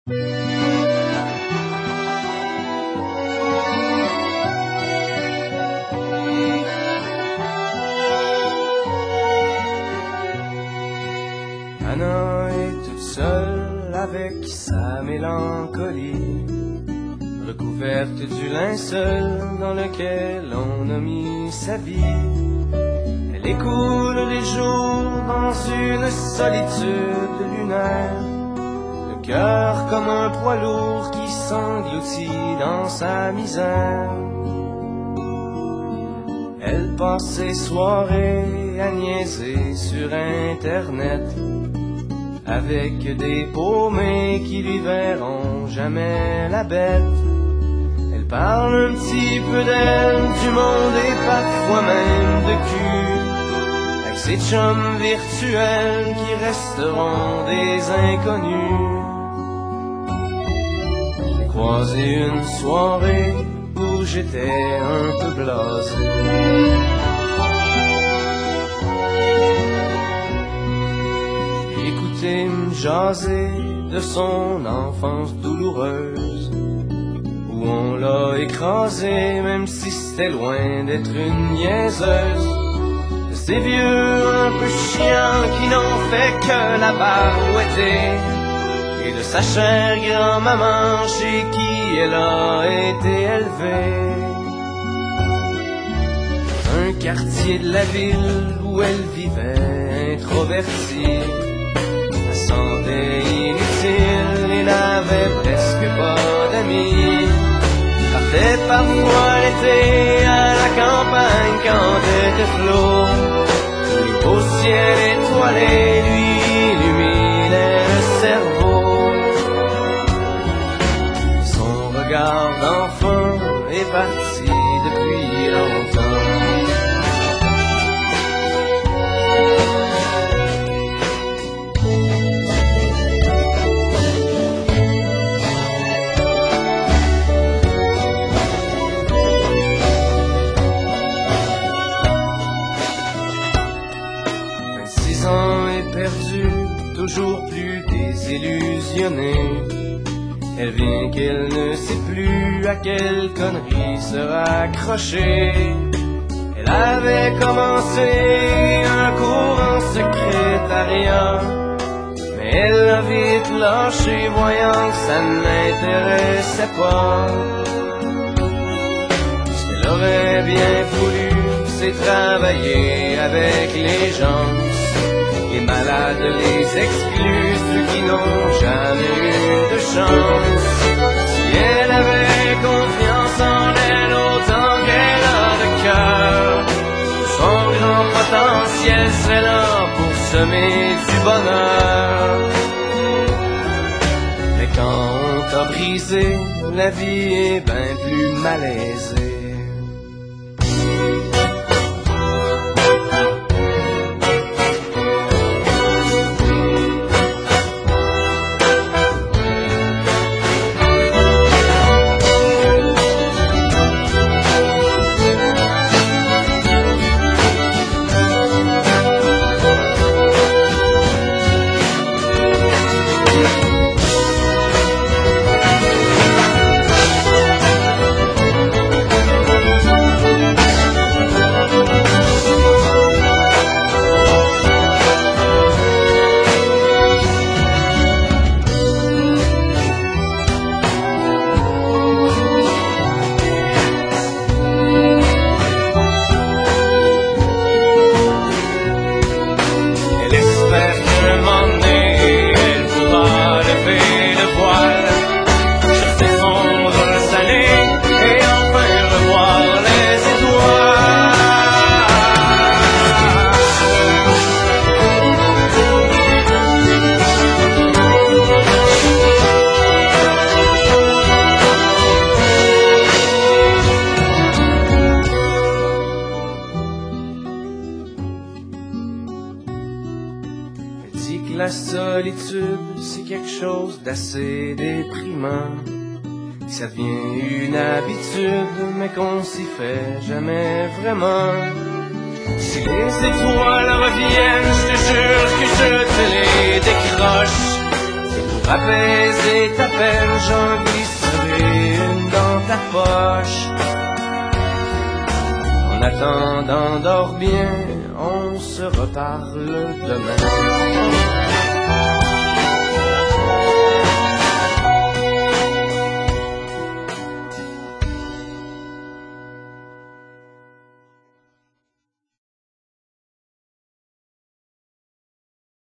Anna est toute seule avec sa mélancolie, recouverte du linceul dans lequel on a mis sa vie. Elle écoule les jours dans une solitude lunaire, le cœur comme un poids lourd qui s'engloutit dans sa misère. Elle passe ses soirées à niaiser sur Internet avec des paumés qui lui verront jamais la bête. Elle parle un petit peu d'elle, du monde et parfois même de cul, avec ses chums virtuels qui resteront des inconnus. J'ai croisé une soirée où j'étais un peu blasé. J'ai écouté me jaser de son enfance douloureuse, où on l'a écrasé même si c'était loin d'être une niaiseuse. De ces vieux un peu chiants qui n'ont fait que la barouetter, et de sa chère grand-maman chez qui elle a été élevée. Un quartier de la ville où elle vivait introvertie, elle sentait inutile et n'avait presque pas d'amis. Partait parfois l'été à la campagne quand était flot, les beaux ciels étoilés lui illuminaient le cerveau. Son regard d'enfant est parti depuis longtemps. Toujours plus désillusionnée, elle vient qu'elle ne sait plus à quelle connerie se raccrocher. Elle avait commencé un cours en secrétariat, mais elle l'a vite lâché voyant que ça ne l'intéressait pas. Ce qu'elle aurait bien voulu, c'est travailler avec les gens, les malades, les exclus, ceux qui n'ont jamais eu de chance. Si elle avait confiance en elle autant qu'elle a de cœur, son grand potentiel serait là pour semer du bonheur. Mais quand on t'a brisé, la vie est bien plus malaisée. La solitude, c'est quelque chose d'assez déprimant. Ça devient une habitude, mais qu'on s'y fait jamais vraiment. Si les étoiles reviennent, je te jure que je te les décroche. C'est pour apaiser ta t'appelle, j'en glisserai une dans ta poche. En attendant, dors bien, on se reparle demain.